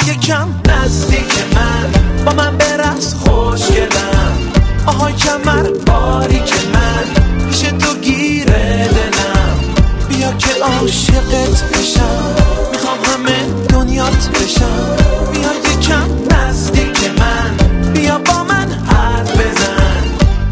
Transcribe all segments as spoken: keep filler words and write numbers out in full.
یکم نزدیک من، با من برقص خوشگلم. آها کمر باریک من، پیش تو گیره دلم. بیا که عاشقت بشم، میخوام همه دنیات بشم. بیا یکم نزدیک من، بیا با من حرف بزن.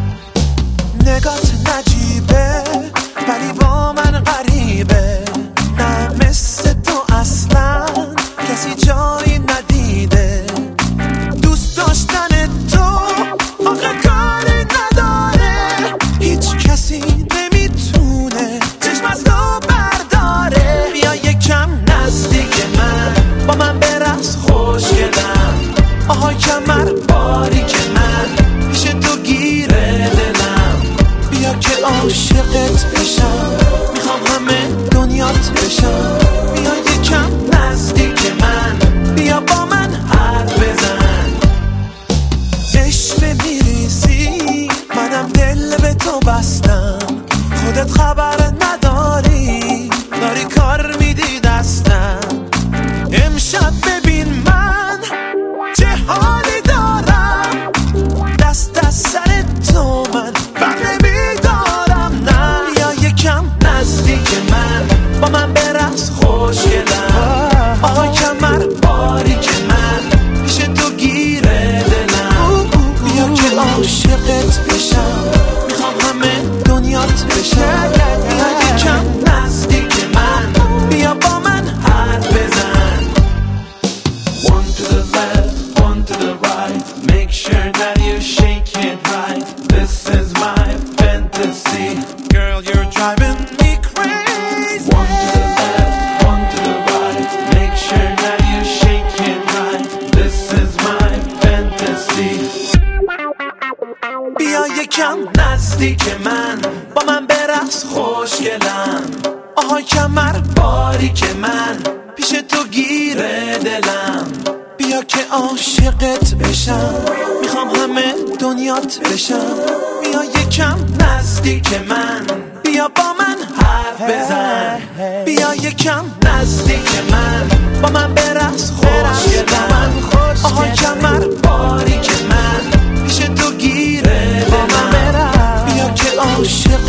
نگات نجیبه ولی با من غریبه، نه مثل تو اصلا کسی جایی ندیده. دوست داشتن تو آخه کاری نداره، هیچ کسی نمیتونه چشم از تو برداره. بیا یکم نزدیک من، با من برقص خوشگلم. آها کمر باریک من، پیش تو گیره دلم. بیا که عاشقت بشم، میخوام همه دنیات بشم. بیا یکم نزدیک من، بیا با من حرف بزن. عشق میریزی منم دل به تو بستم، خودت خبر نداری داری کار میدی دستم. امشب ببین من چه حالی دارم، دست از سر تو من بر نمیدارم. نه بیا یکم نزدیک من، با من برقص خوشگلم. آها کمر باریک من، پیش تو گیره دلم. بیا که عاشقت بشم، میخوام همه دنیات بشم. بیا یکم نزدیک من، بیا با من حرف بزن. One to the left, one to the right, make sure that you shake it right. This is my fantasy, Girl, you're driving me crazy. one to the left, one to the right, make sure that you shake it right. This is my fantasy. بیا یکم نزدیک من، با من برقص خوشگلم. آها کمر باریک من، پیش تو گیره دلم. بیا که عاشقت بشم، میخوام همه دنیات بشم. بیا یکم نزدیک من، بیا با من حرف بزن. بیا یکم نزدیک من، با من برقص خوشگلم. آها کمر باریک من، پیش تو گیره دلم. بیا که عاشق